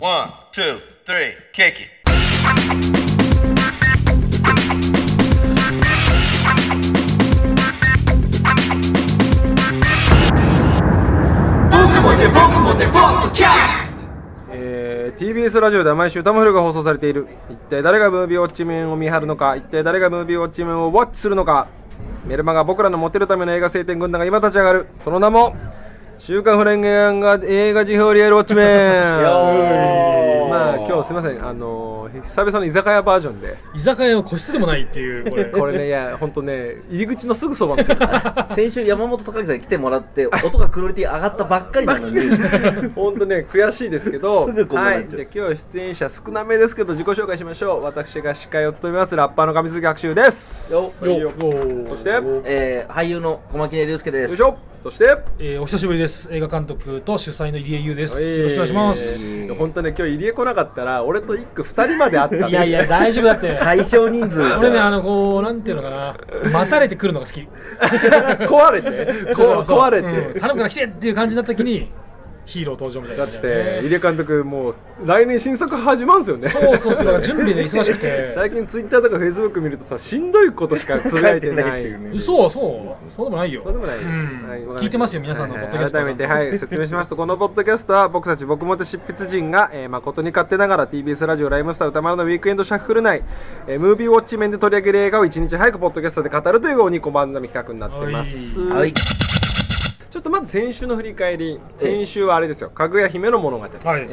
One, two, three, kick it. TBS ラジオでは毎週タマフルが放送されている。一体誰がムービーウォッチメンを見張るのか、一体誰がムービーウォッチメンをウォッチするのか。メルマが僕らのモテるための映画晴天軍団が今立ち上がる。その名も週刊フレンゲンが映画辞表リアルウォッチメン。まあ今日すみません、久々の居酒屋バージョンで。 居酒屋の個室でもないっていうこれね、いや本当ね、入り口のすぐそばですよ。 先週山本隆さんに来てもらって音がクオリティ上がったばっかりなのに本当ね悔しいですけど、 すぐこうなっちゃう。 はい、じゃあ今日出演者少なめですけど自己紹介しましょう。私が司会を務めますラッパーの上杉学習です。 よそして、 俳優の小牧根隆介です。 よいしょ。そして、 お久しぶりです。映画監督と主催の入江優です。よろしくお願いします。 本当ね、今日入江来なかったら俺と一句2人まで会ったいやいや大丈夫だって最小人数ですよ。 これね、こうなんていうのかな、待たれてくるのが好き。 壊れて壊れて、 頼むから来てっていう感じだった時にヒーロー登場みたいな、 だって入江監督もう来年新作始まるんですよね。 そうだから準備で忙しくて最近ツイッターとかフェイスブック見るとさ、しんどいことしかつぶやいてないそうでもないよ。 そうでもない、 聞いてますよ皆さんのポッドキャスト。 改めて、説明しますと、このポッドキャストは僕たち僕モテ執筆陣が、誠に勝手ながら TBS ラジオライムスター歌丸のウィークエンドシャッフル内、ムービーウォッチ面で取り上げる映画を1日早くポッドキャストで語るという鬼小判並み企画になっています。 はい、 ちょっとまず先週の振り返り。先週はあれですよ、かぐや姫の物語、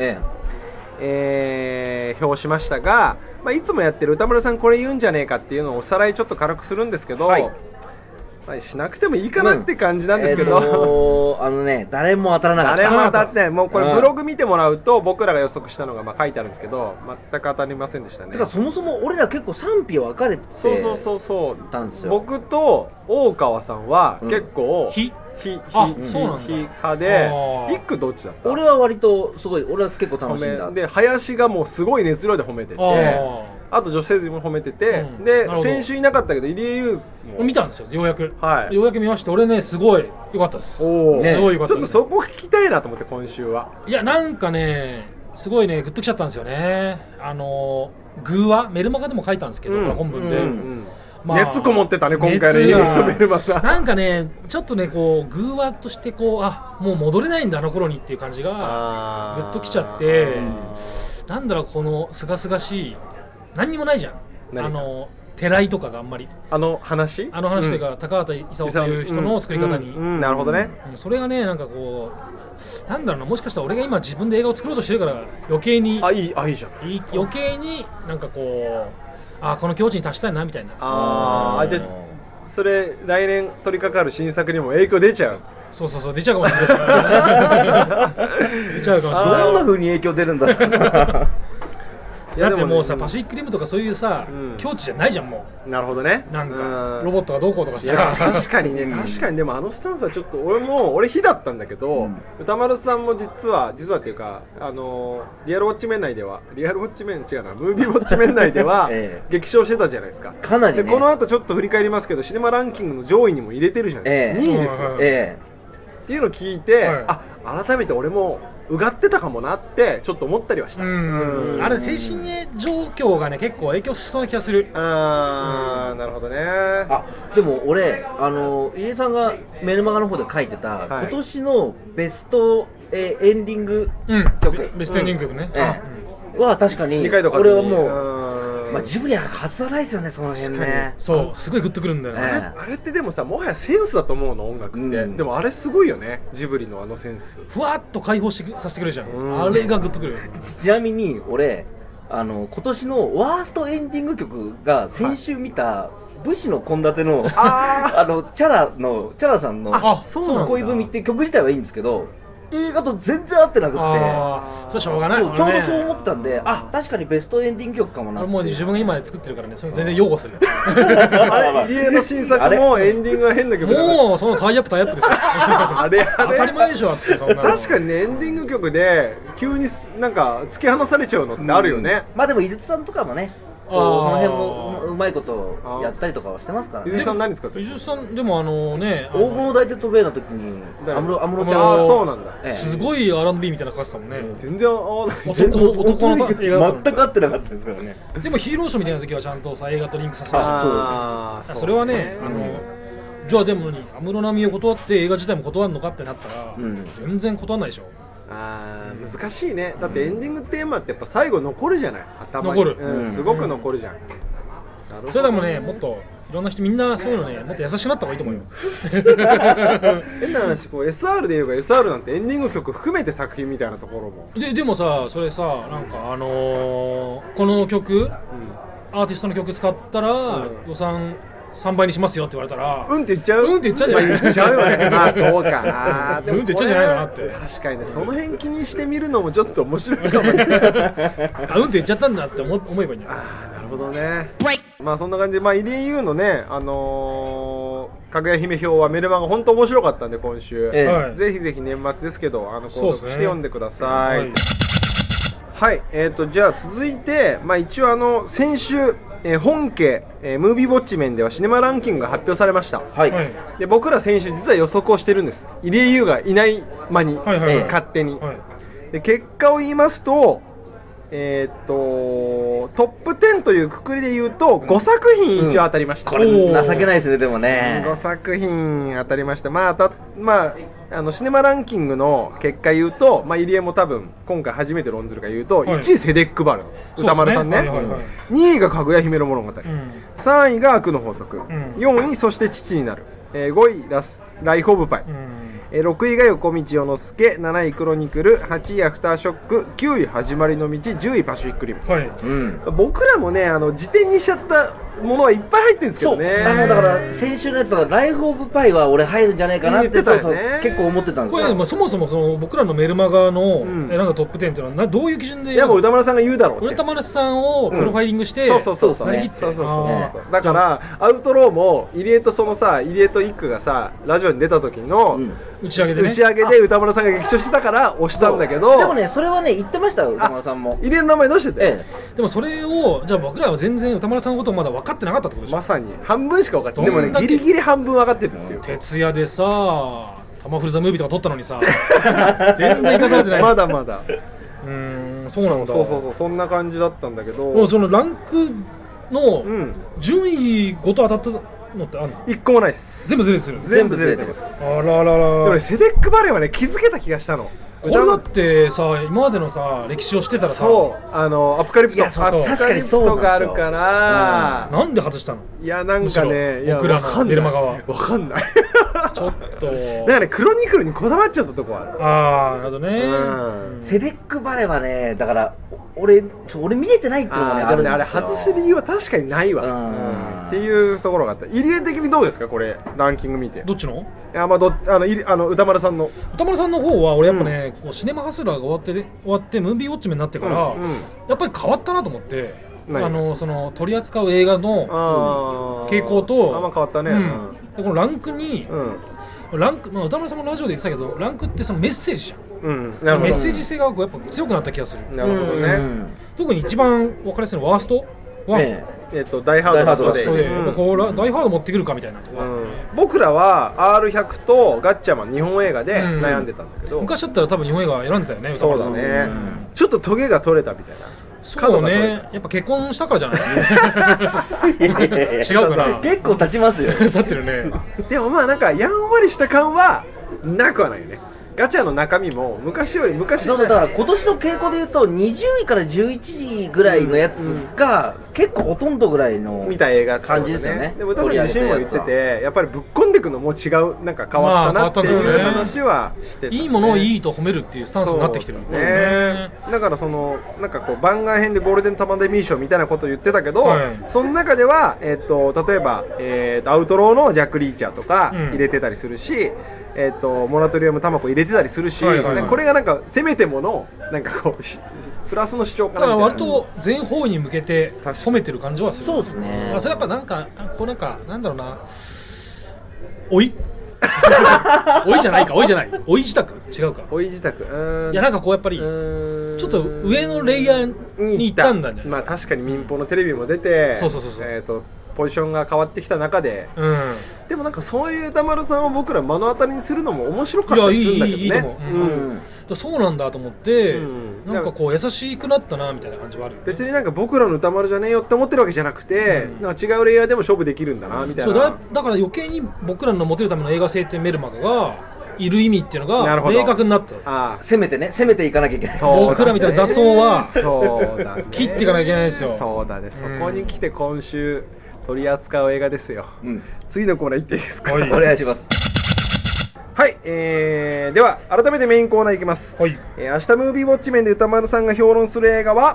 表しましたが、いつもやってる歌丸さんこれ言うんじゃねえかっていうのをおさらいちょっと軽くするんですけど、しなくてもいいかなって感じなんですけど、 誰も当たらなかった。 誰も当たってない。もうこれブログ見てもらうと僕らが予測したのが書いてあるんですけど、全く当たりませんでしたね。 てかそもそも俺ら結構賛否分かれてたんですよ。 僕と大川さんは結構派で、一句どっちだった？ 俺は割とすごい、俺は結構楽しんだ。 で林がもうすごい熱量で褒めてて、あと女性陣も褒めてて、で先週いなかったけど入江優も見たんですよ、ようやく。ようやく見まして、俺ねすごい良かったです。すごい良かったです。 ちょっとそこ聞きたいなと思って今週は。 いやなんかねすごいねグッときちゃったんですよね。グーはメルマガでも書いたんですけど、これ本文で。 熱こもってたね今回のメルマガ。 なんかねちょっとねこうグーワとしてこうもう戻れないんだあの頃にっていう感じがグッときちゃって、なんだろうこのすがすがしい何にもないじゃん。てらいとかがあんまり話というか、高畑勲という人の作り方に、 なるほどね。 それがねなんかこうなんだろうな、もしかしたら俺が今自分で映画を作ろうとしてるから余計にいいじゃん。 余計になんかこうこの境地に達したいなみたいな。 じゃあそれ来年取り掛かる新作にも影響出ちゃう。 そう出ちゃうかもしれない出ちゃうかもしれない。 どんな風に影響出るんだろう。 だってもうさ、パシフィックリムとかそういうさ、境地じゃないじゃんもう。 なるほどね。 なんかロボットがどうこうとかさ。 確かにね、確かに。でもスタンスはちょっと俺非だったんだけど、歌丸さんも実はっていうかリアルウォッチメン内ではムービーウォッチメン内では激賞してたじゃないですか。 かなりね。 でこの後ちょっと振り返りますけど、シネマランキングの上位にも入れてるじゃないですか。2位ですよ。っていうのを聞いて、改めて俺もうがってたかもなってちょっと思ったりはした。 あれ精神状況がね結構影響しそうな気がする。 なるほどね。 でも俺入江さんがメルマガの方で書いてた、今年のベストエンディング曲、 ベストエンディング曲ね、 は確かに俺はもうジブリは外さないですよね、その辺ね。 そうすごいグッとくるんだよね。 あれってでもさ、もはやセンスだと思うの、音楽って。でもあれすごいよね、ジブリのセンス。 ふわっと解放させてくれるじゃん。あれがグッとくる。 ちなみに俺今年のワーストエンディング曲が先週見た武士の献立のチャラさんの恋文って曲自体はいいんですけど、映画と全然合ってなくって、 それしょうがない。 ちょうどそう思ってたんで、確かにベストエンディング曲かもなって。 もう自分が今作ってるからね、それ全然擁護する。 あれ入江の新作もエンディングは変な曲だから。 もうそのタイアップですよ。当たり前でしょ。そんな確かにね、エンディング曲で急になんか突き放されちゃうのってあるよね。 でも井筒さんとかもねその辺もうまいことやったりとかはしてますからね。 ゆずさん何使ってる？ ゆずさんでもね、 黄金の大鉄渡米の時に安室ちゃんああそうなんだ。 すごい R&B みたいな歌詞だもんね。 全然合わない。 男の映画だった全く合ってなかったですからね。 でもヒーローショーみたいな時はちゃんとさ映画とリンクさせてるじゃん。 そうそれはね、じゃあでも安室奈美恵を断って映画自体も断るのかってなったら、全然断らないでしょ。 難しいね。だってエンディングテーマってやっぱ最後残るじゃない、頭に。 残る、 すごく残るじゃん。 それでもね、もっといろんな人みんなそういうのね、もっと優しくなった方がいいと思うよ。 変な話、こう SR で言えば SR なんてエンディング曲含めて作品みたいなところも。 でもさ、それさ、なんかこの曲、アーティストの曲使ったら予算3倍にしますよって言われたらって言っちゃう？ って言っちゃうんじゃない？ 言っちゃうよね。まあそうか。 って言っちゃうんじゃないかなって。 確かにね、その辺気にしてみるのもちょっと面白いかもね。 って言っちゃったんだって思えばいいんじゃない？ なるほどね。まあそんな感じで、入江優のね、かぐや姫表はメルマガ本当面白かったんで今週、ぜひぜひ年末ですけど購読して読んでください。はい、じゃあ続いて、一応先週本家、ムービーウォッチメンではシネマランキングが発表されました。で僕ら先週実は予測をしてるんです。入江優がいない間に、勝手に、で結果を言いますとトップ10というくくりで言うと5作品一応当たりました。 これ情けないですね。でもね 5作品当たりました。シネマランキングの結果言うと、入江も多分今回初めて論ずるか言うと、1位セデックバル歌丸さんね、2位がかぐや姫の物語、3位が悪の法則、4位そして父になる、5位ライフオブパイ、6位が横道世之助、7位クロニクル、8位アフターショック、9位始まりの道、10位パシフィックリム、僕らもね辞典にしちゃったものはいっぱい入ってるんですけどね。 だから先週のやつはライフオブパイは俺入るんじゃないかなって結構思ってたんですよ。 これそもそも僕らのメルマガの選んだトップ10っていうのはどういう基準で？ いやもう歌丸さんが言うだろうって。 歌丸さんをプロファイリングして、 そうだからアウトローも入江と入江と一句がさラジオに出た時の打ち上げで歌丸さんが激唱してたから押したんだけど、 でもねそれはね言ってましたよ歌丸さんも。 入江の名前出してて、 でもそれをじゃあ僕らは全然歌丸さんのことをまだ分かってなかったってことでしょ。 まさに半分しか分かってない。でもねギリギリ半分分かってるっていう。 徹夜でさタマフルザムービーとか撮ったのにさ全然生かされてない。 まだまだそうなんだ。 そうそんな感じだったんだけど、 そのランクの順位ごと当たったのってあるの ？1個もないです。 全部ずれてる。 ます。あららら。でもセデックバレーはね気づけた気がしたの。 これだってさ今までのさ歴史を知ってたらさ、 アポカリプト確かにそうがあるから、 なんで外したの？ いやなんかね、 僕らのメルマガは分かんない。 ちょっとだからねクロニクルにこだわっちゃったとこある。 なるほどね。 セデックバレーはねだから俺見れてないっていうのがねあるんですよ。 あれ外す理由は確かにないわっていうところがあった。入江的にどうですかこれランキング見て？ どっちの？ いや歌丸さんの方は俺やっぱね、シネマハスラーが終わってムービーウォッチメンになってから、やっぱり変わったなと思って、その取り扱う映画の傾向と変わったね。 でこのランクに、歌丸さんもラジオで言ってたけどランクってそのメッセージじゃん。メッセージ性がやっぱ強くなった気がする。 なるほどね。 特に一番分かりやすいのはワーストはダイハードラストでダイハード持ってくるかみたいなとか、 僕らは R100 とガッチャマン日本映画で悩んでたんだけど、 昔だったら多分日本映画選んでたよね。 そうだね。ちょっとトゲが取れたみたいな。 そうね。やっぱ結婚したからじゃない違うかな。 結構経ちますよ。 経ってるね。 でもなんかやんわりした感はなくはないよね。ガチャの中身も昔だから今年の傾向でいうと20位から11位ぐらいのやつが結構ほとんどぐらいの見た映画感じですよね。 でも歌さん自身も言っててやっぱりぶっこんでいくのも違うなんか変わったなっていう話はしてて、 いいものをいいと褒めるっていうスタンスになってきてるね。だからなんかこう番外編でゴールデンタマデミー賞みたいなことを言ってたけど、その中では例えばアウトローのジャック・リーチャーとか入れてたりするし、モラトリアムタマコ入れてたりするし、これがなんかせめてものなんかこうプラスの主張かなみたいな。 割と全方位に向けて褒めてる感じはする。 そうですね。 それやっぱなんかなんだろうな、老い老いじゃないか、老いじゃない、老い自宅違うか、 老い自宅、 いやなんかこうやっぱりちょっと上のレイヤーに行ったんだね。 まあ確かに民放のテレビも出て、 そう、 ポジションが変わってきた中で、でもなんかそういう歌丸さんを僕ら目の当たりにするのも面白かったりするんだけどね。 いいと思う、そうなんだと思って、なんかこう優しくなったなみたいな感じはあるよね。 別になんか僕らの歌丸じゃねえよって思ってるわけじゃなくて、なんか違うレイヤーでも勝負できるんだなみたいな。 そうだから余計に僕らのモテるための映画聖典メルマガがいる意味っていうのが明確になった。 攻めていかなきゃいけない。 僕らみたいな雑草はそうだ、ね、 切っていかなきゃいけないですよ。 そうだね、そこに来て今週取り扱う映画ですよ、次のコーナー行っていいですか。 お願いします。 はい、では改めてメインコーナーいきます、明日ムービーウォッチメンで歌丸さんが評論する映画は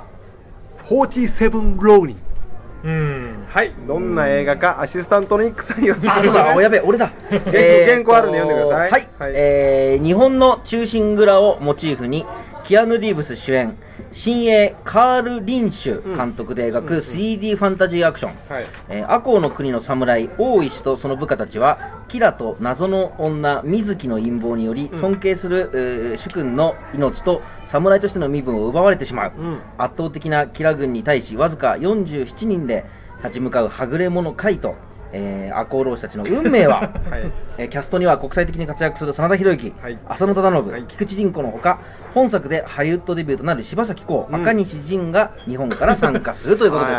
47 Ronin。はい、どんな映画かアシスタントのニックさんに読んでください。 そうだ、やべえ、俺だ。 原稿あるんで読んでください。 はい、日本の忠臣蔵をモチーフにキアヌ・リーブス主演、新鋭カール・リンシュ監督で描く 3D ファンタジーアクション、赤穂の国の侍大石とその部下たちはキラと謎の女水木の陰謀により尊敬する、主君の命と侍としての身分を奪われてしまう、圧倒的なキラ軍に対しわずか47人で立ち向かうはぐれ者カイト、赤穂浪士たちの運命は、キャストには国際的に活躍する真田広之、浅野忠信、菊池凛子のほか、本作でハリウッドデビューとなる柴咲コウ、赤西仁が日本から参加するということです。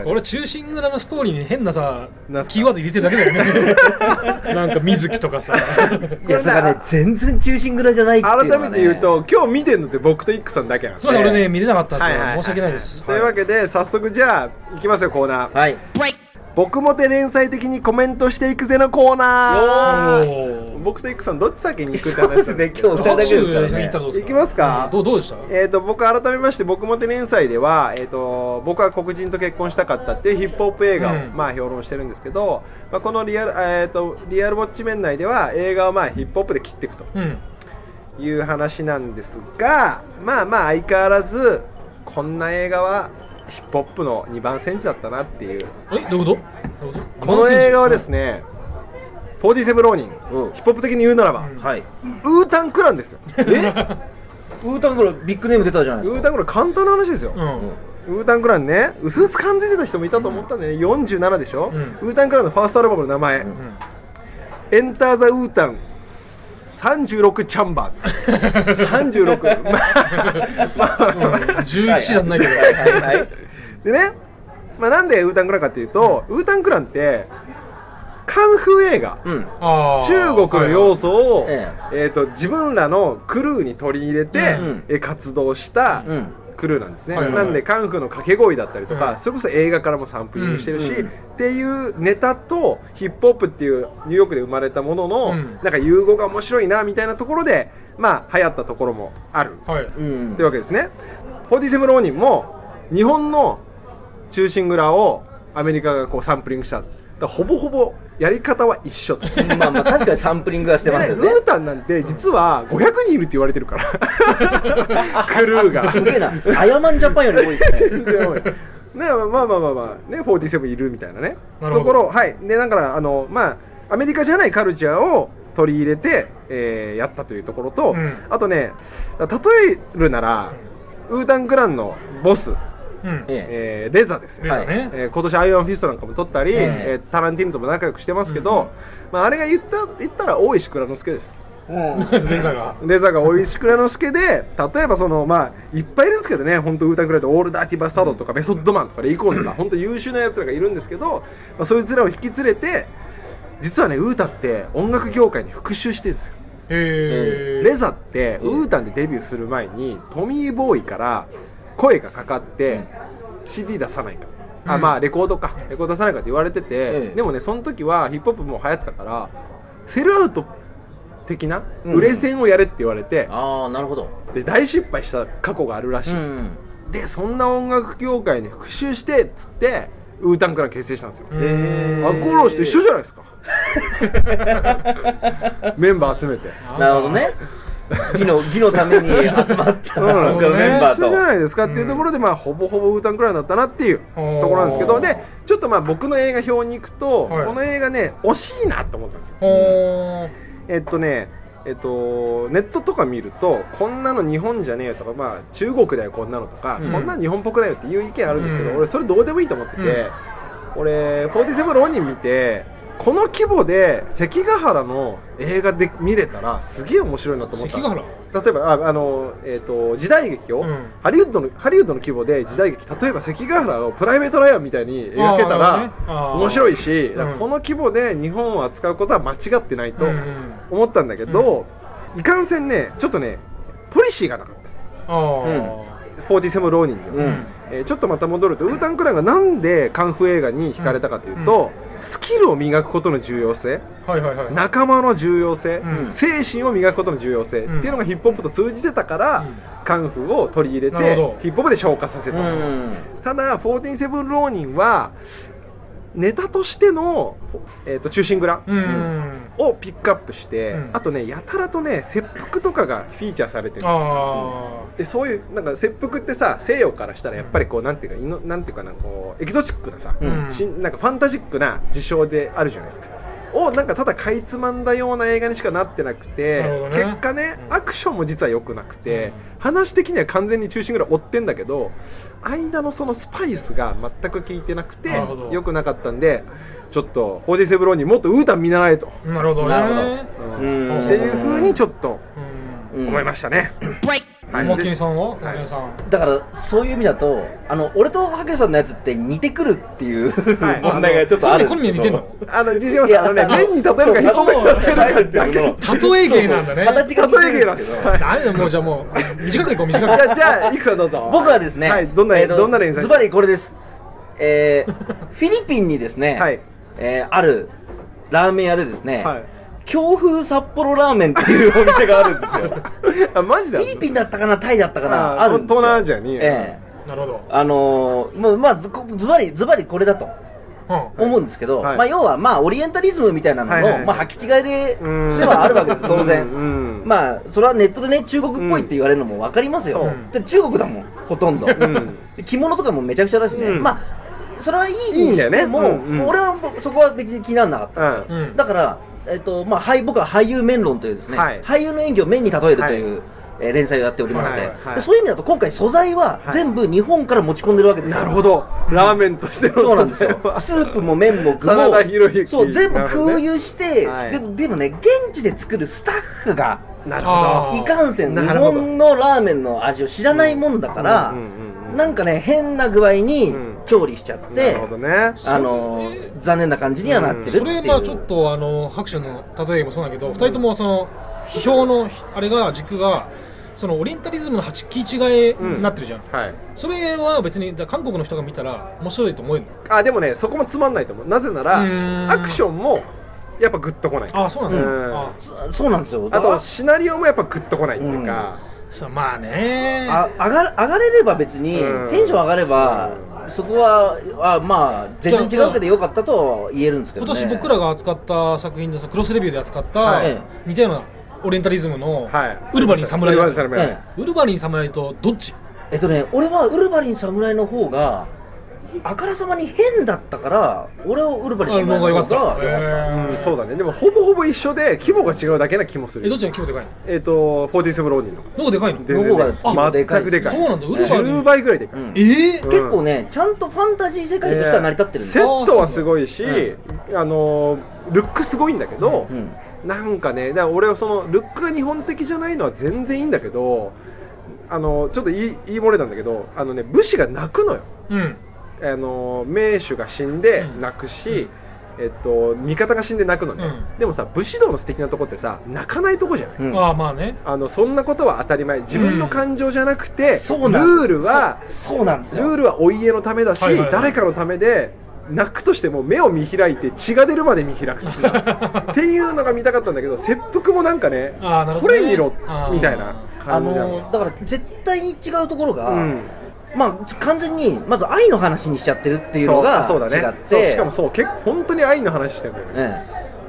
これ忠臣蔵のストーリーに変なさキーワード入れてるだけだよね。なんか水木とかさいやそれがね全然忠臣蔵じゃないっていうのは、ね、 改めて言うと今日見てるのって僕とイックさんだけなんで。 そうだ、俺ね見れなかったんですよ、申し訳ないです。 というわけで早速じゃあいきますよ、コーナー。 はい、 僕もて連載的にコメントしていくぜのコーナー。僕とイックさんどっち先に行くって話ですね。 今日2人だけですからね。 行きますか。 どうでした。 僕改めまして僕もて連載では、僕は黒人と結婚したかったっていうヒップホップ映画を、評論してるんですけど、このリアルウォッチ面内では映画をヒップホップで切っていくという話なんですが、相変わらずこんな映画はヒップホップの2番センチだったなっていう。 どういうこと？ この映画はですね、47ローニン、ヒップホップ的に言うならば、ウータンクランですよ。 ウータンクランビッグネーム出たじゃないですか。 ウータンクラン簡単な話ですよ。ウータンクランね、うすうす感づいてた人もいたと思ったんでね、47でしょ、ウータンクランのファーストアルバムの名前、エンターザウータン36チャンバーズ36 11じゃないけどでね、なんでウータンクランかっていうと、ウータンクランってカンフー映画、中国の要素を、自分らのクルーに取り入れて、活動したクルーなんですね。なんでカンフーの掛け声だったりとか、それこそ映画からもサンプリングしてるし、っていうネタとヒップホップっていうニューヨークで生まれたものの、なんか融合が面白いなみたいなところで流行ったところもある、ってわけですね。47ローニンも日本の忠臣蔵をアメリカがこうサンプリングした。ほぼほぼやり方は一緒と。 確かにサンプリングはしてますよね。 ウータンなんて実は500人いるって言われてるからクルーがすげえな。アヤマンジャパンより多いですね。 ね、47いるみたいなねところ。でだからアメリカじゃないカルチャーを取り入れて、やったというところと、あとね、例えるならウータンクランのボス、レザですよ、今年アイアンフィストなんかも撮ったり、タランティーノとも仲良くしてますけど、あれが言ったら大石内蔵助です。 レザが大石内蔵助で、例えばいっぱいいるんですけどね、本当ウータンクランでオールダーティバスタードとかベソッドマンとかレイコーンとか本当優秀なやつらがいるんですけど、そいつらを引き連れて、実はねウータンって音楽業界に復讐してるんですよ。レザってウータンでデビューする前にトミーボーイから声がかかって CD 出さないか、レコード出さないかって言われてて、でもねその時はヒップホップもう流行ってたからセルアウト的な売れ線をやれって言われて、 なるほど。 で大失敗した過去があるらしい、でそんな音楽業界に復讐してっつってウータンクラン結成したんですよ。アコローシと一緒じゃないですかメンバー集めて。 なるほどね。 義のために集まった他のメンバーと一緒じゃないですかっていうところで、まあほぼほぼウータンクランだったなっていうところなんですけど、でちょっとまあ僕の映画表に行くと、 はい、 この映画ね惜しいなと思ったんですよ。ネットとか見るとこんなの日本じゃねえとか、まあ中国だよこんなのとか、こんなの日本っぽくないよっていう意見あるんですけど、俺それどうでもいいと思ってて、俺47ローニン見てこの規模で関ヶ原の映画で見れたらすげえ面白いなと思った。 関ヶ原、 例えば時代劇を、ハリウッドの規模で時代劇、例えば関ヶ原をプライベートライアンみたいに描けたら面白いし、この規模で日本を扱うことは間違ってないと思ったんだけど、いかんせんねちょっとねポリシーがなかった。47ローニング、ちょっとまた戻ると、ウータンクランがなんでカンフー映画に惹かれたかというと、スキルを磨くことの重要性、仲間の重要性、精神を磨くことの重要性っていうのがヒップホップと通じてたから、カンフーを取り入れてヒップホップで消化させたと。ただ47ローニンはネタとしての、忠臣蔵をピックアップして、あとねやたらとね切腹とかがフィーチャーされてるんですよ。でそういうなんか切腹ってさ、西洋からしたらやっぱりこうなんていうかな、こうエキゾチックなさ、なんかファンタジックな事象であるじゃないですか。をなんかただかいつまんだような映画にしかなってなくて、結果ねアクションも実は良くなくて、話的には完全に忠臣蔵追ってんだけど、間のそのスパイスが全く効いてなくて良くなかったんで、ちょっと47ローにもっとウータン見習えと。 なるほどね、 っていう風にちょっと思いましたね。 マキニさんは、 だからそういう意味だと俺とハケさんのやつって似てくるっていう問題がちょっとあるんですけど、 似てんの？ ジジマさん麺に例えるか人目に例えるかっていう例え芸なんだね。 形が例え芸なんですよ。 何だもうじゃあもう短くいこう短く。 じゃあいくさんどうぞ。 僕はですね、 どんな連載？ ズバリこれです。フィリピンにですね、あるラーメン屋でですね、京風札幌ラーメンっていうお店があるんですよ。 あ、マジだ。 フィリピンだったかな、タイだったかな、あるんですよ。 東南アジアに。 なるほど。まあズバリこれだと思うんですけど、まあ要はまあオリエンタリズムみたいなののまあ履き違いではあるわけです当然。まあそれはネットでね中国っぽいって言われるのも分かりますよ。で中国だもんほとんど。着物とかもめちゃくちゃだしね。まあそれはいいにしても、俺はそこは別に気にならなかったんですよ。だからまあ僕は俳優麺論というですね、俳優の演技を麺に例えるという連載をやっておりまして、そういう意味だと今回素材は全部日本から持ち込んでるわけですよ。 なるほど。ラーメンとしてのそうなんですよ。スープも麺も具もそう全部空輸して、でもね現地で作るスタッフがいかんせん日本のラーメンの味を知らないもんだから、なんかね変な具合に調理しちゃって、残念な感じにはなってるっていう。 それまあちょっと拍手の例えもそうだけど、2人ともその批評のあれが軸がそのオリエンタリズムの履き違いになってるじゃん。それは別に韓国の人が見たら面白いと思えるの？ でもねそこもつまんないと思う。なぜならアクションもやっぱグッとこない。 そうなんだ。 そうなんですよ。 あとシナリオもやっぱグッとこないっていうか。 まあね上がれれば別にテンション上がればそこはまあ全然違うけどよかったと言えるんですけどね。 今年僕らが扱った作品でクロスレビューで扱った似たようなオリエンタリズムのウルヴァリン侍、ウルヴァリン侍とどっち？ 俺はウルヴァリン侍の方があからさまに変だったから俺はウルヴァリン侍の方が良かった。そうだね。でもほぼほぼ一緒で規模が違うだけな気もする。 どっちが規模でかいの ？47ローニンのどこでかいの？ どこが全くでかい。 そうなんだ。 10倍ぐらいでかい。 結構ねちゃんとファンタジー世界としては成り立ってるんですよ。セットはすごいしルックすごいんだけど、なんかね、だから俺はそのルックが日本的じゃないのは全然いいんだけど、ちょっと言い漏れなんだけど、武士が泣くのよ。名手が死んで泣くし、味方が死んで泣くのね。でもさ武士道の素敵なとこってさ泣かないとこじゃない。 まあね。 そんなことは当たり前。自分の感情じゃなくて、ルールはお家のためだし、誰かのためで泣くとしても目を見開いて血が出るまで見開くっていうのが見たかったんだけど、切腹もなんかねこれ見ろみたいな感じじゃん。 だから絶対に違うところが、まあ完全にまず愛の話にしちゃってるっていうのが違って、 しかもそう本当に愛の話してるんだよね。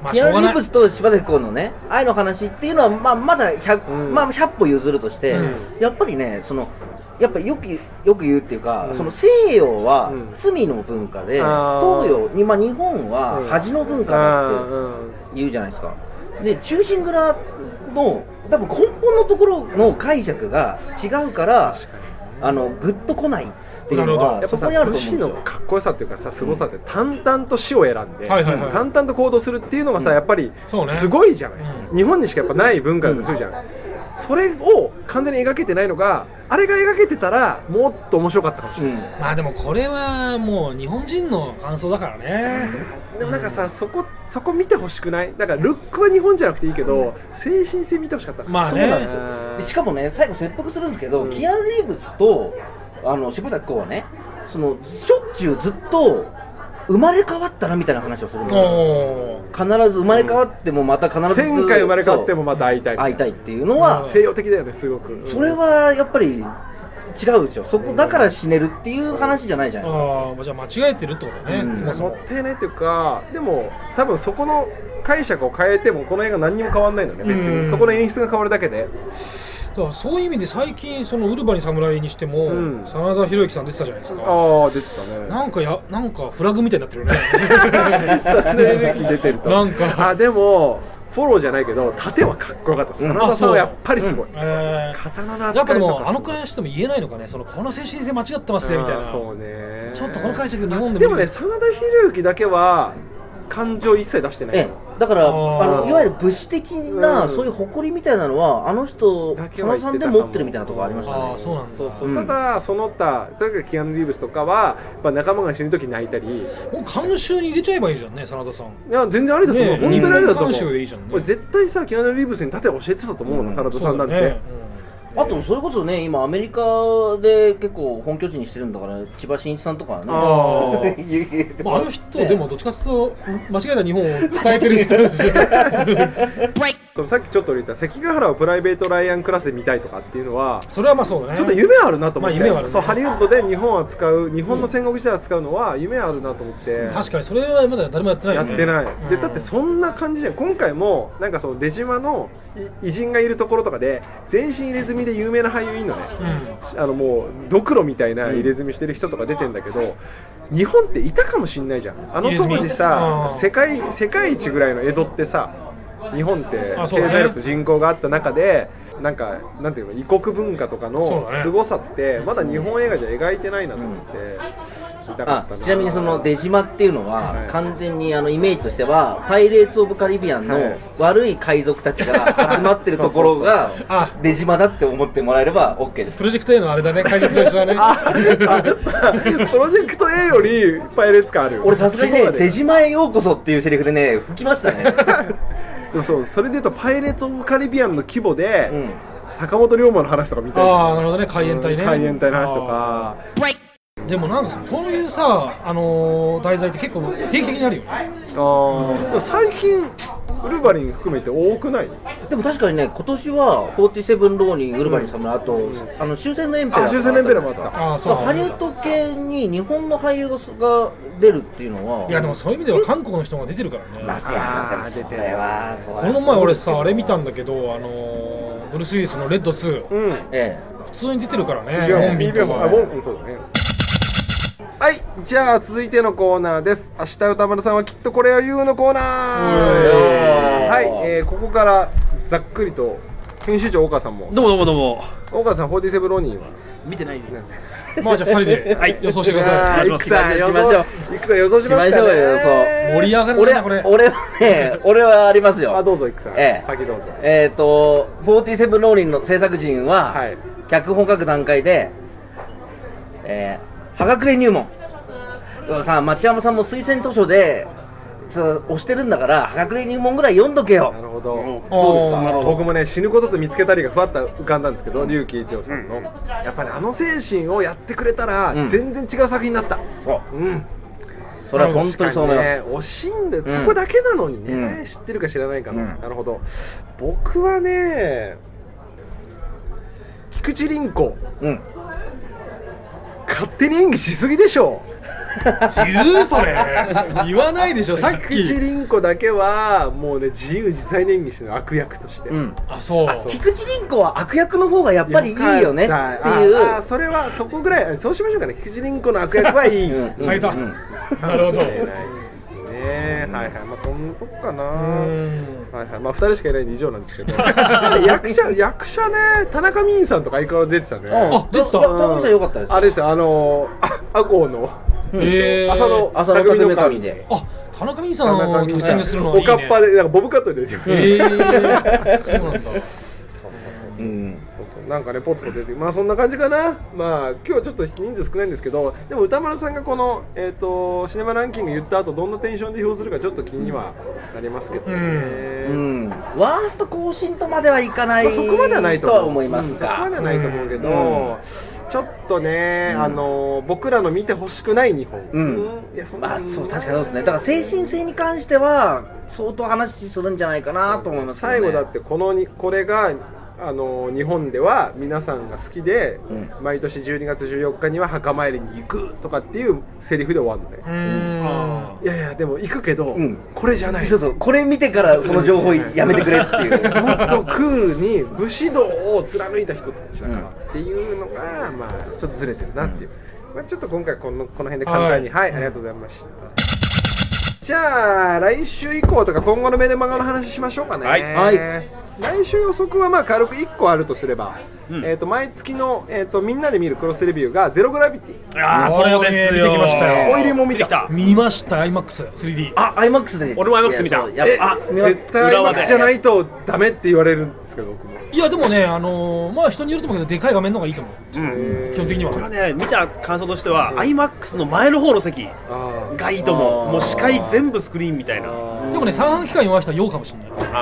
キアヌ・リーブスと柴咲コウのね愛の話っていうのは、まだ 100歩譲るとして、やっぱりねやっぱりよく言うっていうか、その西洋は罪の文化で、東洋に、日本は恥の文化だって言うじゃないですか。で忠臣蔵の多分根本のところの解釈が違うからグッと来ないっていうのはそこにあると思うんですよ。 武士のかっこよさっていうかさ、すごさって淡々と死を選んで、淡々と行動するっていうのがさ、やっぱりすごいじゃない、日本にしかやっぱない文化だとするじゃん、それを完全に描けてないのが、あれが描けてたらもっと面白かったかもしれない、 まあでもこれはもう日本人の感想だからね。 でもなんかさ、そこ見てほしくない？だからルックは日本じゃなくていいけど、精神性見てほしかったな。 そうなんですよ。でしかもね、最後切腹するんですけど、キアヌ・リーブスと柴咲コウはね、しょっちゅうずっと生まれ変わったなみたいな話をするんですよ。必ず生まれ変わってもまた必ず 1000回生まれ変わってもまた会いたいっていうのは西洋的だよね、すごく。 それはやっぱり違うでしょ。そこだから死ねるっていう話じゃないじゃないですか。 じゃあ間違えてるってことね。 もったいないっていうか、でも多分そこの解釈を変えてもこの映画何にも変わんないのね、別に。そこの演出が変わるだけで。 だからそういう意味で最近そのウルヴァリン侍にしても、真田広之さん出てたじゃないですか。 出てたね。 なんかフラグみたいになってるね。 真田広之出てると。 なんかでもフォローじゃないけど盾はかっこよかったです。真田さんはやっぱりすごい。刀の扱いとかやっぱでもあのくらいの人も言えないのかね。この精神性間違ってますねみたいな。 そうね。 ちょっとこの解釈日本でもね、真田広之だけは感情一切出してない。 だからいわゆる武士的なそういう誇りみたいなのは真田さんで持ってるみたいなところありましたね。 そうなんです。 ただその他とにかくキアヌ・リーブスとかは仲間が死ぬ時泣いたり、 もう監修に入れちゃえばいいじゃんね、真田さん。 いや全然ありだと思う。本当にありだと思う。 監修でいいじゃんね。 俺絶対さキアヌ・リーブスに盾教えてたと思うの、真田さんなんて。 あとそれこそね、今アメリカで結構本拠地にしてるんだから、千葉真一さんとかね。あの人でもどっちかというと間違えた日本を伝えてる人なんでしょ。 さっきちょっと言った関ヶ原をプライベートライアンクラスで見たいとかっていうのは、 それはそうね、 ちょっと夢あるなと思って。 そうハリウッドで日本を使う、日本の戦国時代を使うのは夢あるなと思って。 確かにそれはまだ誰もやってないよね。 やってない。でだってそんな感じで今回もなんかその出島の偉人がいるところとかで全身入れ墨で有名な俳優いるのね。もうドクロみたいな入れ墨してる人とか出てんだけど、日本っていたかもしんないじゃん。当時さ、世界一ぐらいの江戸ってさ、日本って経済力と人口があった中で、なんていうの、異国文化とかの凄さってまだ日本映画じゃ描いてないなと思って見たかったな。 ちなみにその出島っていうのは、完全にイメージとしてはパイレーツ・オブ・カリビアンの悪い海賊たちが集まってるところが出島だって思ってもらえれば OK です。 プロジェクト A のあれだね、海賊と一緒だね。 プロジェクト A よりパイレーツ感あるよ。 俺さすがにね、出島へようこそっていうセリフでね吹きましたね。 でもそれでいうとパイレーツ・オブ・カリビアンの規模で、坂本龍馬の話とか見たい。 なるほどね、海援隊ね。 海援隊の話とか。 でもなんかこういうさ、題材って結構定期的にあるよね。 でも最近ウルヴァリン含めて多くない？ でも確かにね、今年は47ローニン、ウルヴァリン侍、あと終戦のエンペラー、 終戦のエンペラーもあった。 ハリウッド系に日本の俳優が出るっていうのは、 いやでもそういう意味では韓国の人が出てるからね。 出てるわ。 この前俺さ、あれ見たんだけど、ブルース・ウィリスのレッド2、普通に出てるからね。 そうだね。はい、じゃあ続いてのコーナーです。明日歌丸さんはきっとこれを言うのコーナー。はい、ここからざっくりと編集長大川さんも。 どうも。 大川さん47ローニンは見てないね。 まあじゃあ2人で予想してください。 いくさん予想しますかね。 盛り上がるなこれ。 俺はありますよ。 どうぞいくさん。先どうぞ。 47ローニンの制作陣は脚本書く段階で、葉隠れ入門さ、町山さんも推薦図書で押してるんだから葉隠れ入門ぐらい読んどけよ。 なるほど。どうですか？僕もね、死ぬことと見つけたりがふわっと浮かんだんですけど、龍樹一郎さんのやっぱり精神をやってくれたら全然違う作品になった。 それは本当にそう思います。 惜しいんだよ、そこだけなのにね、知ってるか知らないかの。なるほど。僕はね、菊池凛子、勝手に演技しすぎでしょ。 言うそれ言わないでしょ。さっき菊池凛子だけはもうね自由自在に演技してる悪役として、 あ、そう。 菊池凛子は悪役の方がやっぱりいいよねっていう。 それはそこぐらい、そうしましょうかね。菊池凛子の悪役はいい。 変えた。なるほど。 はいはい、まあそんなとこかな。はいはい、まあ2人しかいないんで以上なんですけど役者ね、田中泯さんとか相変わらず出てたね。 あ、出てた。 田中泯さん良かったです。 あれですよ、赤穂の浅野匠の神で。 あ、田中泯さんをキャスティングするのはいいね。 おかっぱでなんかボブカットで出てました。 そうなんだ。 そうなんかねポツポツ出て、まあそんな感じかな。まあ今日ちょっと人数少ないんですけど、でも歌丸さんがこのシネマランキング言った後どんなテンションで評するかちょっと気にはなりますけどね。 ワースト更新とまではいかない、 そこまではないと思いますが、 そこまではないと思うけど、ちょっとね、僕らの見てほしくない日本。いや、 まあそう、確かにそうですね。だから精神性に関しては相当話するんじゃないかなと思いますけどね。 最後だってこれが日本では皆さんが好きで、毎年12月14日には墓参りに行くとかっていうセリフで終わるのね。いやいやでも行くけど、これじゃない。 そうこれ見てからその情報やめてくれっていう。 もっとクールに武士道を貫いた人たちだからっていうのが、まあちょっとずれてるなっていう。まあちょっと今回この辺で簡単に、はい、ありがとうございました。じゃあ来週以降とか今後のメルマガの話しましょうかね。 はい。 来週予測はまあ軽く1個あるとすれば、毎月の、みんなで見るクロスレビューがゼログラビティ。 ああ、それですよ。見てきましたよ。 オイルも見た。 見ました。IMAX3D。 あ、IMAX で。 俺も IMAX 見た。 絶対 IMAX じゃないとダメって言われるんですけど、僕も。 いやでもね、まあ人によると思うけどでかい画面の方がいいと思う。基本的には。 これはね、見た感想としては IMAX の前の方の席がいいと思う。もう視界全部スクリーンみたいな。 でもね、三半規管弱い人は酔うかもしれない。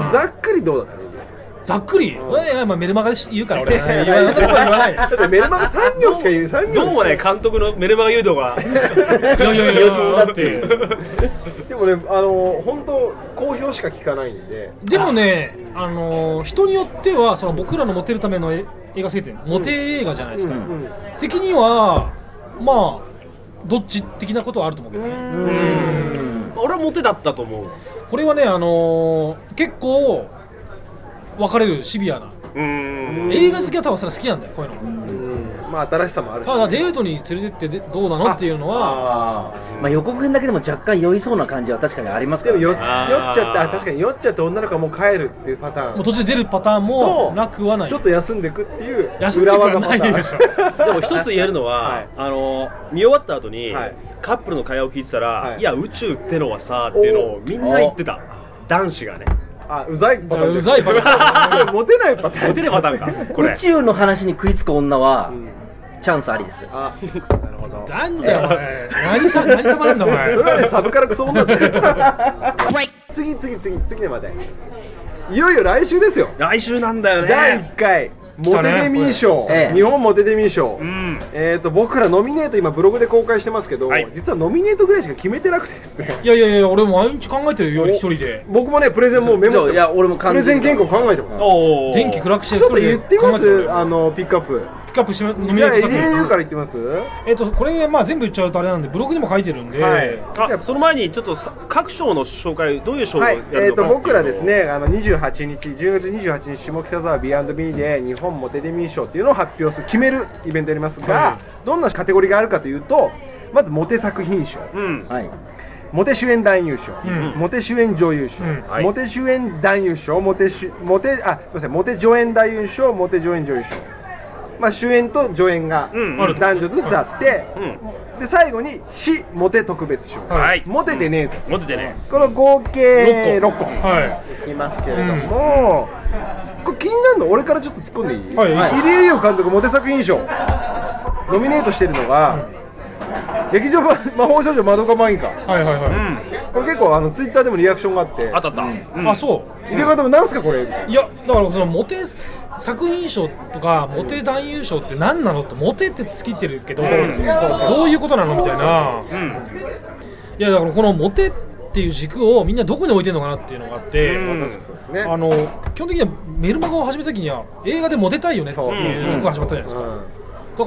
ざっくりどうだったの？ ざっくり、まあメルマガで言うから俺言わない。 だってメルマガ3行しか言う。3行どうもね、監督のメルマガ誘導がいやだってでもね、本当好評しか聞かないんで。 でもね、人によってはその僕らのモテるための映画制定、モテ映画じゃないですか。的にはまあどっち的なことはあると思うけどね。 俺はモテだったと思う。 これはね、結構分かれるシビアな。映画好きは多分それ好きなんだよ、こういうの。 まあ新しさもあるし。 ただデートに連れてってどうなのっていうのは、 まあ予告編だけでも若干酔いそうな感じは確かにありますからね。 でも酔っちゃって、確かに酔っちゃって女の子はもう帰るっていうパターン。 もう途中で出るパターンもなくはない。 ちょっと休んでくっていう裏技パターンでしょ。 でも一つ言えるのは、見終わった後にカップルの会話を聞いてたら、いや宇宙ってのはさっていうのをみんな言ってた。男子がね。 うざいパターン。 うざいパターン。 モテないパターン。 モテないパターンか。これ宇宙の話に食いつく女はチャンスありですよ。 なるほど。 なんだよお前。何様なんだお前。 それはね、サブカルクソ女だよ。次の話題。いよいよ来週ですよ。 来週なんだよね。 第1回モテデミー賞、日本モテデミー賞、僕らノミネート今ブログで公開してますけど、実はノミネートぐらいしか決めてなくてですね。 いや俺も毎日考えてるよ、一人で。 僕もね、プレゼンもうメモって、 いや俺もプレゼン原稿考えてます。 電気暗くしてちょっと言ってみます。ピックアップしてノミネじゃあート入れるから言ってます。 これまあ全部言っちゃうとあれなんでブログにも書いてるんで、 その前にちょっと各賞の紹介、どういう賞をやるのか。 僕らですね、10月28日下北沢 B&B で日本モテデミー賞っていうのを発表する決めるイベントやりますが、どんなカテゴリーがあるかというと、まずモテ作品賞、モテ主演男優賞、モテ主演女優賞、モテ主演男優賞、モテ助演男優賞、モテ助演女優賞。まあ主演と助演が男女ずつあって、で最後に非モテ特別賞、モテてねえぞ、 モテてね。 この合計6個いきますけれども、これ気になるの、俺からちょっと突っ込んでいい？入江優監督モテ作品賞ノミネートしてるのが、劇場魔法少女まどかマギカ。これ結構ツイッターでもリアクションがあって、 あった。 あ、そう。 入れ方もなんすかこれ。 いやだからそのモテ作品賞とかモテ男優賞って何なのって、モテって尽きてるけど、どういうことなのみたいな。いやだからこのモテっていう軸をみんなどこに置いてるのかなっていうのがあって、基本的にはメルマガを始めた時には映画でモテたいよねっていうとこが始まったじゃないですか。だから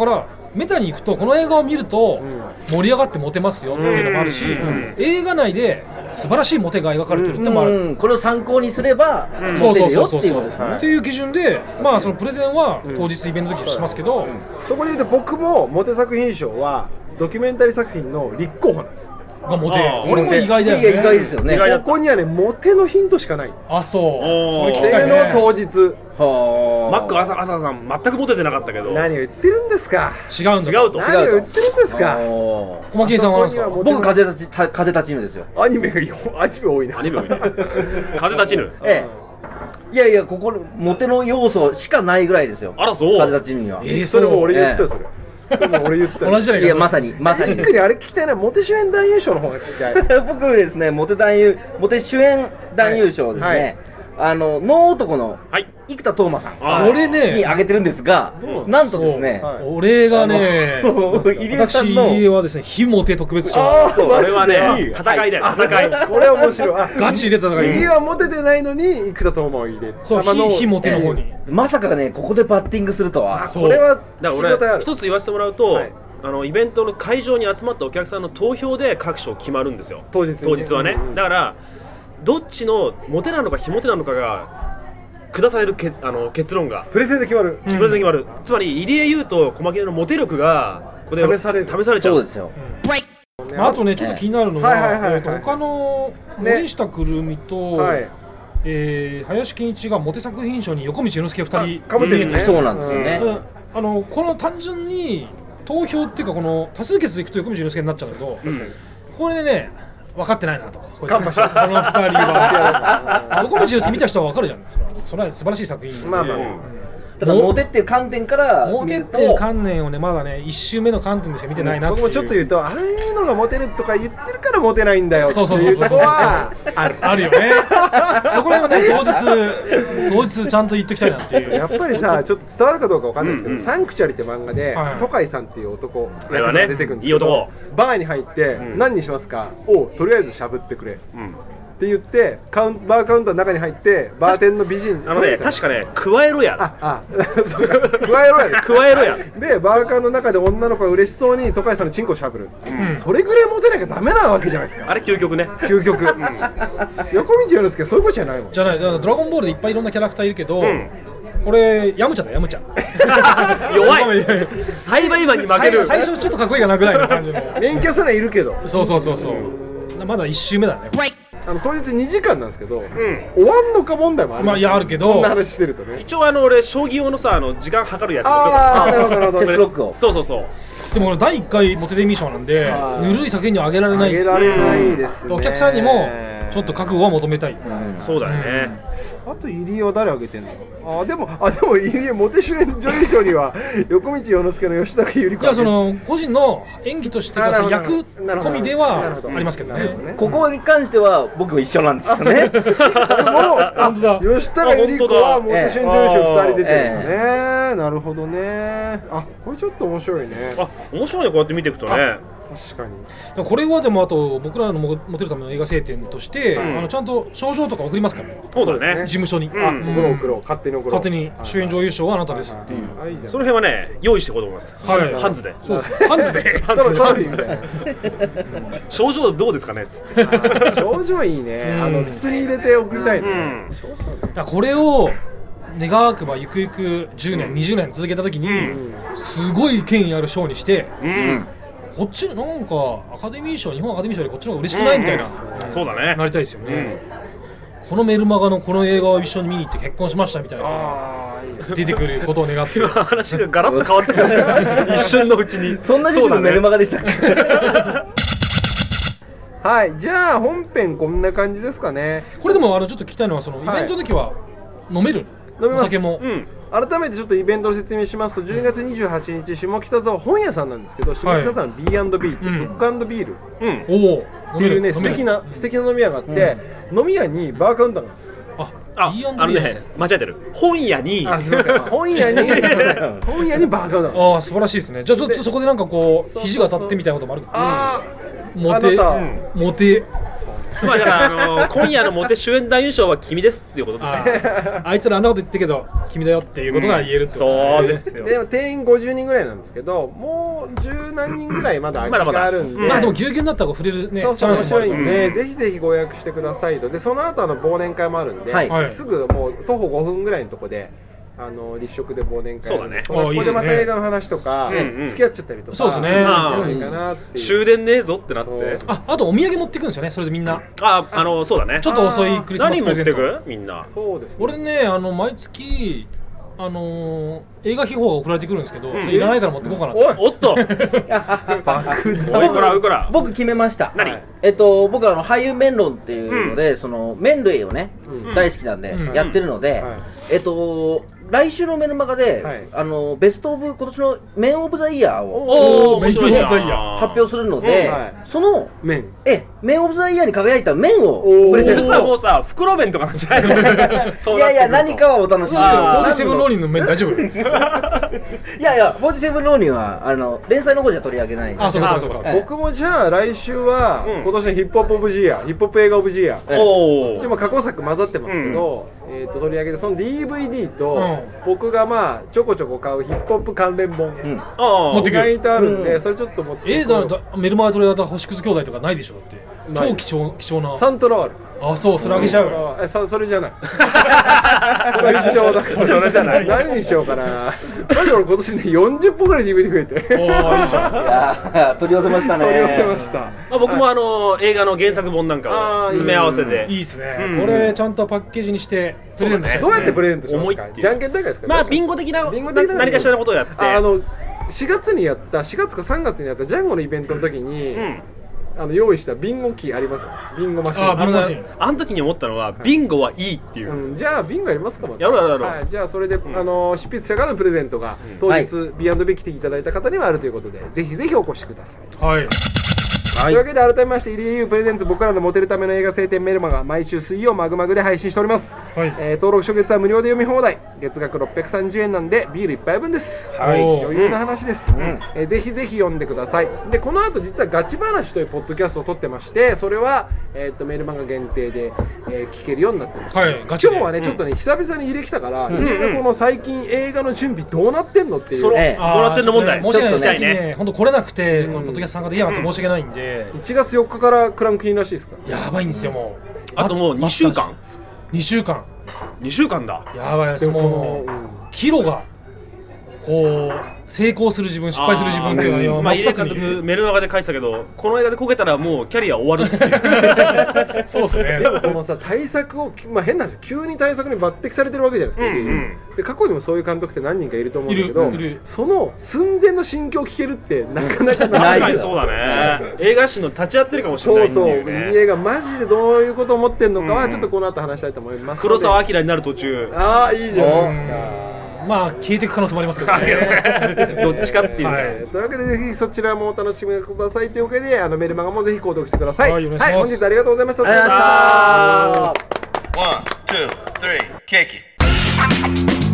メタに行くとこの映画を見ると盛り上がってモテますよっていうのもあるし、映画内で素晴らしいモテが描かれてるってのもある、 これを参考にすればモテるよっていうことですねっていう基準で、まあそのプレゼンは当日イベントの時しますけど、 そこで言うと僕もモテ作品賞はドキュメンタリー作品の立候補なんですよ。 がモテ、これも意外だよね。 意外ですよね。 ここにはねモテのヒントしかない。 あ、そうそれ聞きたいね。 の当日マック朝さん全くモテてなかったけど、 何を言ってるんですか。 違うんだ。 違うと。 何を言ってるんですか。 小牧さんは何ですか。 僕風立ちぬですよ。 アニメ多いな。 アニメ多いね。風立ちぬ。 いやいや、ここモテの要素しかないぐらいですよ。 あらそう。 風立ちぬには。 それも俺言ったよそれ。それも俺言ったよ。 同じじゃないか。 いやまさに。 シックにあれ聞きたいな。モテ主演男優賞の方が聞きたい。 僕ですね、モテ主演男優賞ですね。能男の生田斗真さんこれねに挙げてるんですが、なんとですね、 俺がね、私入江はですね、非モテ特別賞。 これはね、戦いだよ、戦い。 これは面白い。 ガチ入れた戦い。 入江はモテてないのに生田斗真を入れる。 そう、非モテの方に。 まさかね、ここでバッティングするとは。 これはだから俺一つ言わせてもらうと、イベントの会場に集まったお客さんの投票で各賞決まるんですよ。当日はね。だからどっちのモテなのか非モテなのかが下される結論がプレゼンで決まる。 つまり入江優と小牧のモテ力がここで試されちゃう。 そうですよ。 あとね、ちょっと気になるのが他の森下くるみと林健一がモテ作品賞に横道世之助2人かぶってるね。 そうなんですよね。 この単純に投票っていうかこの多数決でいくと横道世之助になっちゃうんだけど、これでね分かってないなと。この2人は横道世之助見た人は分かるじゃん。それは素晴らしい作品。 まあまあ。 ただモテっていう観点からモテっていう観念をね、まだね1周目の観点でしか見てないなっていう。 僕もちょっと言うと、ああいうのがモテるとか言ってるからモテないんだよっていうとこはあるよね。そこら辺はね、当日ちゃんと言っときたいなっていう。 やっぱりさ、ちょっと伝わるかどうかわかんないですけど、サンクチュアリって漫画でトカイさんっていう男が出てくるんですけど、バーに入って何にしますか、とりあえずしゃぶってくれって言ってバーカウンターの中に入ってバーテンの美人確かね、加えろや加えろやでバーカウンの中で女の子が嬉しそうにトカイさんのチンコをしゃぶる、それぐらいモテなきゃダメなわけじゃないですか。 あれ究極ね。 究極。横道世之助そういうことじゃないもん。 じゃない。だからドラゴンボールでいっぱいいろんなキャラクターいるけど、これヤムチャだ、ヤムチャ。 弱い。栽培マンに負ける。 最初ちょっとかっこいいかなぐらいの感じの。 免許すらいるけど。 そう。まだ1周目だね。 当日2時間なんですけど、終わんのか問題もある。 まあいやあるけど、 こんな話してるとね。 一応俺将棋用のさ時間計るやつ。 なるほど。 チェスクロックを。 そう。 でもこれ第1回モテデミー賞なんで、ぬるい作品にはあげられないです。 あげられないですね。 お客さんにもちょっと覚悟は求めたい。 そうだよね。 あと入江は誰あげてんの？でも入江モテ主演女優賞には横道世之助の吉高由里子。 いや、その個人の演技として役込みではありますけどね。 ここに関しては僕も一緒なんですよね。でも吉高由里子はモテ主演女優賞2人出てるのね。なるほどね。これちょっと面白いね。 面白いね、こうやって見ていくとね。 確かに。 これはでもあと僕らのモテるための映画聖典として、ちゃんと賞状とか送りますからね。 そうだね。 事務所に。 送ろう。勝手に主演女優賞はあなたですっていう。 その辺はね用意していこうと思います。ハンズで。 そうです。ハンズで。 賞状どうですかね。 賞状いいね。筒に入れて送りたいね。 これを願わくばゆくゆく10年20年続けた時にすごい権威ある賞にして。こっちなんか日本アカデミー賞よりこっちの方が嬉しくないみたいな、 そうだね、 なりたいですよね。このメルマガのこの映画を一緒に見に行って結婚しましたみたいな出てくることを願って話がガラッと変わってくる一瞬のうちに。 そんな時期のメルマガでしたっけ？ はい、じゃあ本編こんな感じですかね。 これでもちょっと聞きたいのはそのイベントの時は飲める？ 飲めます。 お酒も。 改めてちょっとイベントの説明しますと、12月28日下北沢本屋さんなんですけど、下北沢の B&B ってブック&ビールっていうね素敵な飲み屋があって、飲み屋にバーカウンターなんですよ。 間違えてる。本屋にバーカウンター。 素晴らしいですね。じゃあちょっとそこでなんかこう肘が立ってみたいなこともある？モテつまりだから今夜のモテ主演男優賞は君ですっていうことです。 あいつらあんなこと言ってるけど君だよっていうことが言えるってことそうですよ。 でも定員50人ぐらいなんですけど、もう10何人ぐらいまだ空きがあるんで、 まあでもぎゅうぎゅうになったら触れるね、 そうそう面白いんで、 うん、 ぜひぜひご予約してくださいと。でその後忘年会もあるんで、はい、すぐもう徒歩5分ぐらいのとこで立食で忘年会そうだね。 そこでまた映画の話とか付き合っちゃったりとか、 そうですね。 終電ねえぞってなって。 あとお土産持ってくんですよね。それでみんな。 そうだね。 ちょっと遅いクリスマスプレゼント。 何持ってく？みんな。 そうですね。 俺ね毎月映画秘宝が送られてくるんですけど、それいらないから持ってこうかな。 おっと。 僕決めました。 何？ 僕は俳優麺論っていうので、その麺類をね大好きなんでやってるので、来週のメルマガで、ベストオブ今年のメンオブザイヤーを発表するので、そのメンオブザイヤーに輝いた麺をプレゼント。もうさ袋麺とかなんじゃないの？ いやいや何かはお楽しみに。 47ローニンの麺大丈夫？ いやいや47ローニンは連載の方じゃ取り上げない。 あ、そうかそうか。 僕もじゃあ来週は今年のヒップホップオブジイヤー、ヒップホップ映画オブジイヤー、一応過去作混ざってますけど、取り上げてその DVD と僕がちょこちょこ買うヒップホップ関連本持ってくる。 意外とあるんで、それちょっと持ってくる。 メルマガ取り上げた星屑兄弟とかないでしょって。超貴重な。 サントラある。 あ、そうそれあげちゃう。 それじゃない。それ貴重だから。それじゃない。何にしようかな。マジ俺今年ね40本ぐらい DVD 増えて。 おおいいじゃん。取り寄せましたね。 取り寄せました。 僕も映画の原作本なんかを詰め合わせで。 いいですね。これちゃんとパッケージにしてプレゼントして。 どうやってプレゼントしますか？じゃんけん大会ですか？ ビンゴ的な何かしらのことをやって。 4月か3月にやったジャンゴのイベントの時に。用意したビンゴ機ありますよ。ビンゴマシン。 あの時に思ったのはビンゴはいいっていう。 じゃあビンゴやりますか？ やろう。 じゃあそれで執筆者からのプレゼントが当日B&B 来ていただいた方にはあるということで、ぜひぜひお越しください。 はい。 というわけで改めまして入江優プレゼンツ僕らのモテるための映画青天メルマが毎週水曜マグマグで配信しております。登録初月は無料で読み放題、月額630円なんでビール1杯分です。余裕な話です。ぜひぜひ読んでください。でこの後実はガチ話というポッドキャストを撮ってまして、それはメルマガ限定で聞けるようになってます。今日はねちょっとね久々に入れ来たから入江がこの最近映画の準備どうなってんのっていう、どうなってんの問題。 申し訳ない最近ね本当来れなくてこのポッドキャスト参加できなかった申し訳ないんで。 1月4日からクランクインらしいですか？ やばいんですよもう。 あともう2週間。 2週間だ。やばいです。もうキロがこう成功する自分失敗する自分っていうのは入江監督メルマガで書いてたけど、この映画でこけたらもうキャリア終わるっていうそうですね。 でもこのさ対策を変なんですよ、急に対策に抜擢されてるわけじゃないですか。で過去にもそういう監督って何人かいると思うんだけど、その寸前の心境を聞けるってなかなかない。 そうだね。映画史の立ち会ってるかもしれないっていうね。 入江がマジでどういうことを思ってるのかはちょっとこの後話したいと思います。 黒澤明になる途中。 ああいいじゃないですか。 消えていく可能性もありますけどねどっちかっていう、 というわけでぜひそちらもお楽しみくださいというわけでメルマガもぜひ購読してください。はい、本日ありがとうございました。お疲れ様でした。 1, 2, 3 kick it